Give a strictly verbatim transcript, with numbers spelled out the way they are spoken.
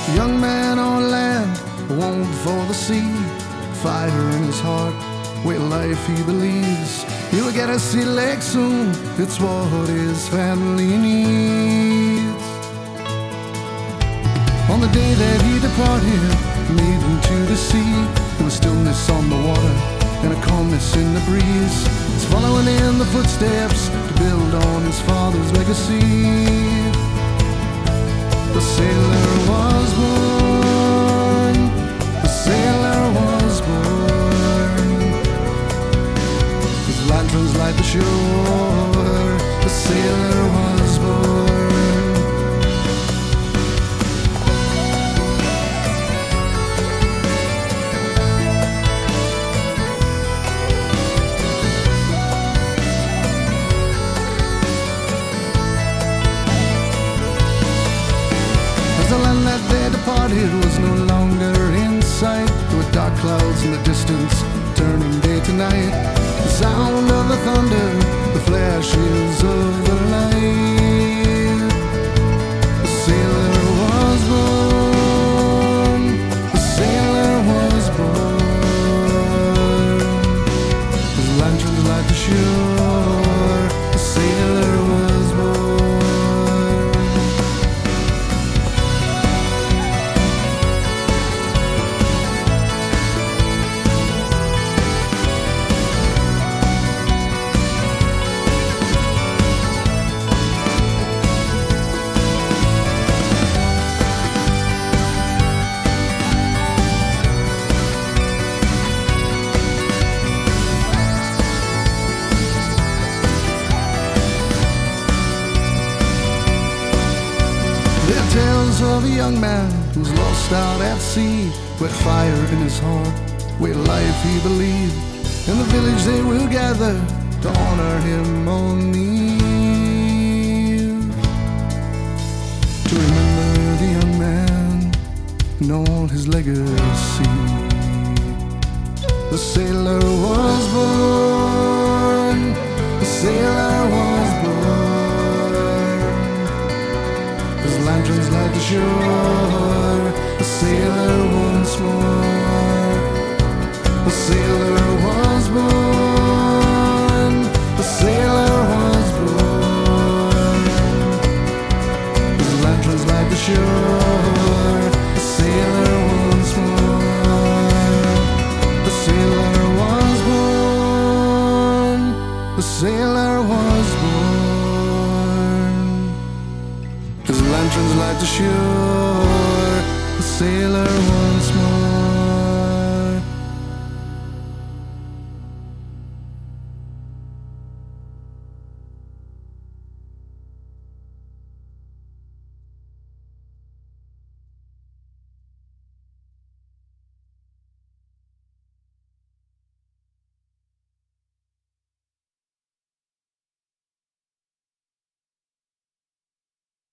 Young man on land, won't for the sea. Fire in his heart, with life he believes. He'll get a sea leg soon, it's what his family needs. On the day that he departed, leaving to the sea, there was stillness on the water and a calmness in the breeze. He's following in the footsteps to build on his father's legacy. The sailor was born, the sailor was born. His lanterns light the shore, the sailor was born. The land that they departed was no longer in sight. There were dark clouds in the distance, turning day to night. The sound of the thunder, the flashes of the light. The sailor was born, the sailor was born. His lanterns light the shore, the sailor was born. They're tales of a young man who's lost out at sea, with fire in his heart, with life he believed. In the village they will gather to honor him on the eve, to remember the young man and all his legacy. The sailor was born, the sailor was born. His lanterns light the shore, the sailor once more. The sailor was born, the sailor was born. His lanterns light the shore, the sailor once more. The sailor was born, the sailor was born. His lanterns light the shore, the sailor once more.